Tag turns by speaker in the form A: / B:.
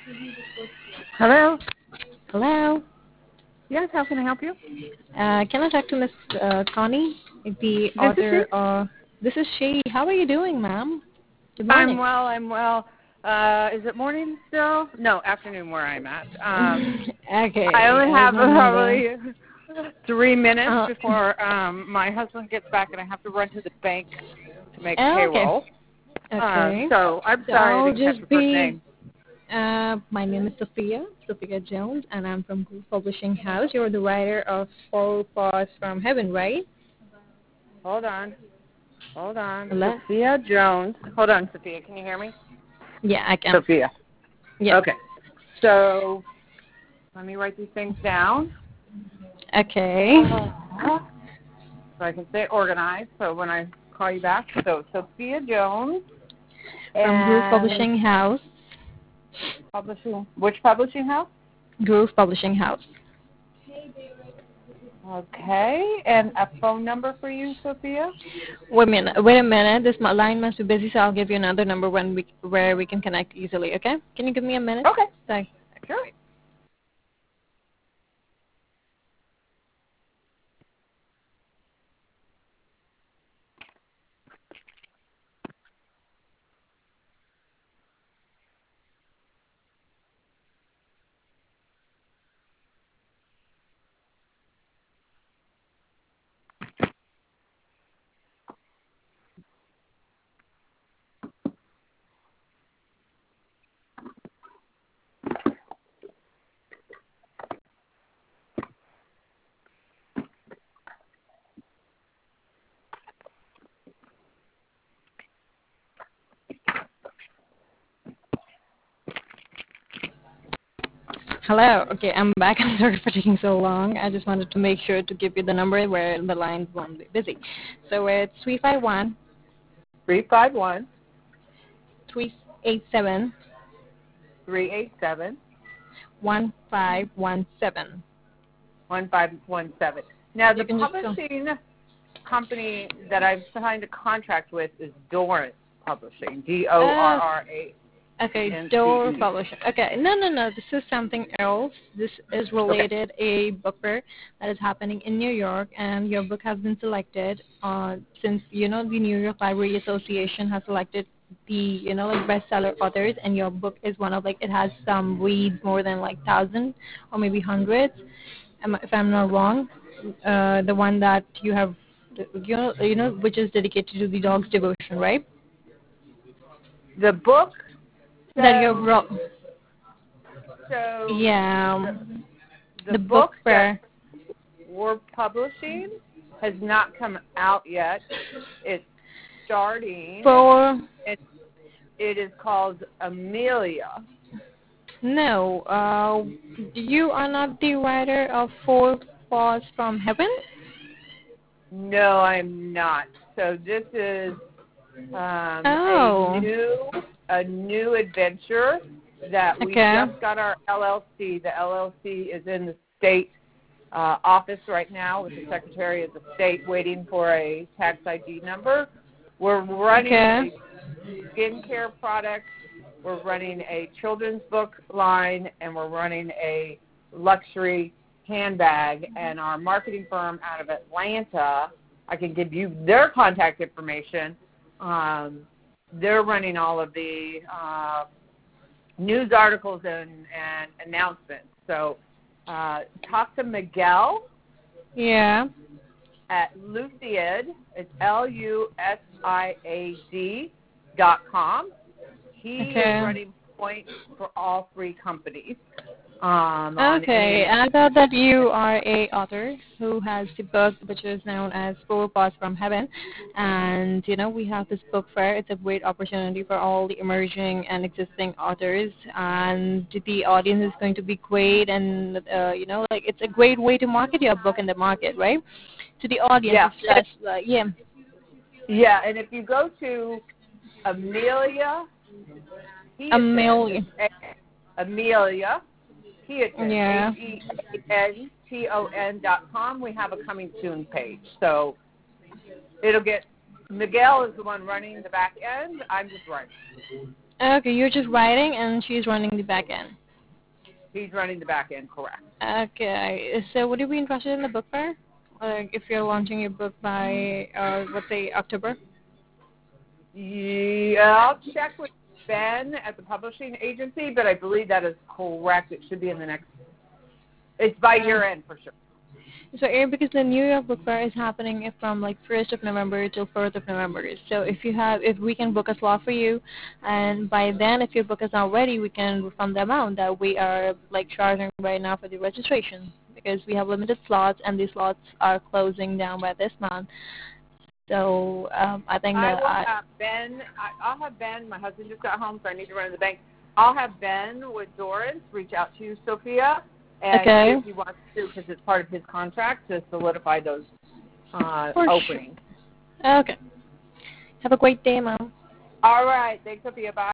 A: Hello?
B: Hello.
A: Yes, how can I help you?
B: Can I talk to Miss Connie, the
A: This is she.
B: author? This is she. How are you doing, ma'am? Good
A: I'm
B: morning.
A: well, I'm well. Is it morning still? No, afternoon where I'm at. I
B: Okay,
A: only
B: I
A: have
B: remember.
A: probably 3 minutes
B: Uh,
A: before my husband gets back and I have to run to the bank to make
B: okay.
A: payroll.
B: Okay.
A: So I'm
B: So
A: sorry I
B: I'll
A: didn't catch
B: just
A: your first
B: be.
A: name.
B: My name is Sophia Jones, and I'm from Groove Publishing House. You're the writer of Four Paws from Heaven, right?
A: Hold on.
B: Hello.
A: Sophia Jones. Hold on, Sophia. Can you hear me?
B: Yeah, I can.
A: Sophia.
B: Yeah.
A: Okay. So let me write these things down.
B: Okay.
A: So I can stay organized. So when I call you back, so Sophia Jones
B: From Groove
A: and
B: Publishing House.
A: publishing. Which publishing house?
B: Groove Publishing House.
A: Okay, and a phone number for you, Sophia.
B: Wait a minute. Wait a minute. This line must be busy, so I'll give you another number where we can connect easily. Okay? Can you give me a minute?
A: Okay,
B: Thanks.
A: sure.
B: Hello. Okay, I'm back. I'm sorry for taking so long. I just wanted to make sure to give you the number where the line won't be busy. So it's 351
A: 351
B: 387
A: 387
B: 1517.
A: 1517. Now
B: You
A: the
B: can just go.
A: publishing company that I've signed a contract with is Dorrance Publishing. DORRANCE.
B: Okay, Door Publishing. Okay, no. This is something else. This is
A: Okay.
B: related a book fair that is happening in New York, and your book has been selected. Since the New York Library Association has selected the like bestseller authors, and your book is one of it has some reads more than thousand or maybe hundreds. If I'm not wrong, the one that you have, which is dedicated to the dog's devotion, right?
A: The book.
B: That you
A: So
B: wrote.
A: so
B: Yeah.
A: the
B: The book
A: book that
B: fair
A: we're publishing has not come out yet. It's starting.
B: for
A: It is called Amelia.
B: no. You are not the writer of Four Paws from Heaven.
A: No, I'm not. So this is
B: Oh.
A: a new adventure that we
B: Okay.
A: just got our LLC. The LLC is in the state office right now with the Secretary of the State waiting for a tax ID number. We're running
B: Okay.
A: a skincare product. We're running a children's book line, and we're running a luxury handbag. And our marketing firm out of Atlanta, I can give you their contact information. They're running all of the news articles and announcements. So talk to Miguel
B: Yeah.
A: at Lusiad. It's LUSIAD.com. He is
B: Okay.
A: running points for all three companies.
B: Okay, I thought that you are a author who has the book which is known as Four Paws from Heaven, and we have this book fair. It's a great opportunity for all the emerging and existing authors, and the audience is going to be great, and it's a great way to market your book in the market, right? To the audience,
A: Yeah.
B: it's just yeah.
A: Yeah, and if you go to Amelia Heaton,
B: Million.
A: Amelia Heaton,
B: Yeah.
A: HEANTON.com, we have a coming soon page. So it'll get, Miguel is the one running the back end. I'm just running.
B: Okay, you're just writing and she's running the back end.
A: He's running the back end, correct.
B: Okay, so would you be interested in the book fair? Like if you're launching your book by, let's say, October?
A: Yeah, I'll check with Ben at the publishing agency, but I believe that is correct. It should be in the next. It's by year end for sure.
B: So, because the New York Book Fair is happening from like 1st of November till 4th of November. So if we can book a slot for you, and by then if your book is not ready, we can refund the amount that we are like charging right now for the registration because we have limited slots and these slots are closing down by this month. So I think
A: I
B: that
A: will have Ben. I'll have Ben. My husband just got home, so I need to run to the bank. I'll have Ben with Doris reach out to you, Sophia, and
B: okay.
A: see if he wants to, because it's part of his contract to solidify those
B: For
A: openings.
B: sure. Okay. Have a great day, Mom.
A: All right. Thanks, Sophia. Bye.